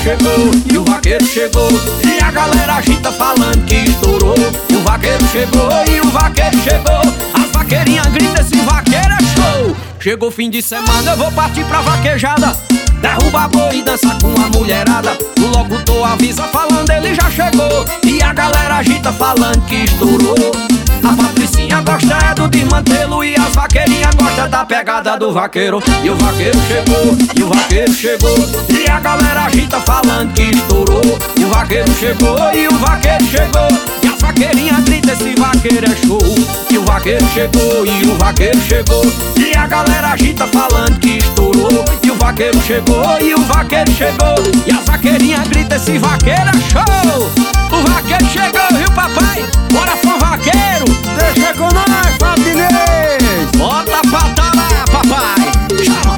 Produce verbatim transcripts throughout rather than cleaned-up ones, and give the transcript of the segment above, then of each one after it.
chegou, e o vaqueiro chegou, e a galera agita falando que estourou. E o vaqueiro chegou, e o vaqueiro chegou, as vaqueirinhas gritam, esse vaqueiro é show. Chegou fim de semana, eu vou partir pra vaquejada, derruba boi e dança com a mulherada. O locutor avisa falando, ele já chegou, e a galera agita falando que estourou. A Patricinha gosta é do desmantelo, e as vaqueirinhas gostam da pegada do vaqueiro. E o vaqueiro chegou, e o vaqueiro chegou, e a galera agita falando que estourou. E o vaqueiro chegou, e o vaqueiro chegou, e as vaqueirinhas gritam, esse vaqueiro é show. E o vaqueiro chegou, e o vaqueiro chegou, e a galera agita falando que estourou. E o vaqueiro chegou, e o vaqueiro chegou, e as vaqueirinhas gritam, esse vaqueiro é show. O vaqueiro chegou, viu papai? Bora pro vaqueiro. Deixa com nós, Fabinês. Bota pra tá lá, papai. Chama.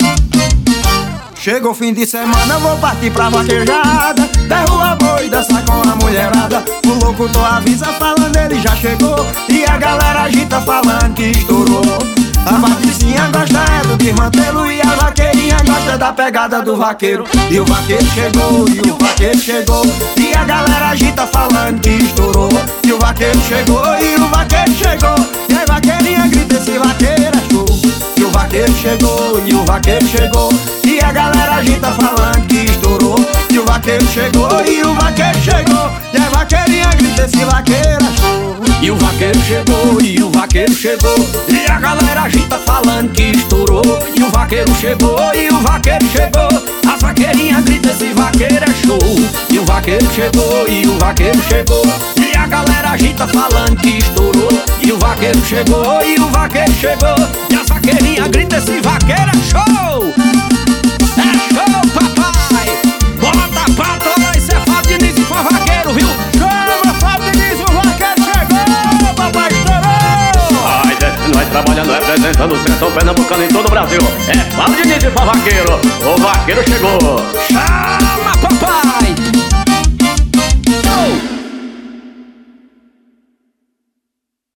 Chegou fim de semana, eu vou partir pra vaquejada, derruba boi e dança com a mulherada. O locutor avisa falando, ele já chegou, e a galera agita falando que estourou. A Patricinha gosta é do desmantelo, e a vaqueirinha gosta da pegada do vaqueiro. E o vaqueiro chegou, e o vaqueiro chegou, e a galera agita falando que estourou. E o vaqueiro chegou, e o vaqueiro chegou, e a vaqueirinha grita, esse vaqueiro é show. E o vaqueiro chegou, e o vaqueiro chegou, e a galera agita falando que estourou. E o vaqueiro chegou, e o vaqueiro chegou, e a vaqueirinha grita, esse vaqueiro é show. E o vaqueiro chegou, e o vaqueiro chegou, e a galera agita falando que estourou. E o vaqueiro chegou, e o vaqueiro chegou, as vaqueirinhas gritam, esse vaqueiro é show. E o vaqueiro chegou, e o vaqueiro chegou, e a galera agita falando que estourou. E o vaqueiro chegou, e o vaqueiro chegou, e as vaqueirinhas gritam, esse vaqueiro é show. É show, papai. Bota pra trás, cê é Fábio Diniz e foi vaqueiro, viu? Chama, Fábio Diniz, o vaqueiro chegou, papai estourou. Vai descendo, vai trabalhando, representando o sertão pernambucano em todo o Brasil. É Fábio Diniz e foi vaqueiro. O vaqueiro chegou. Chama,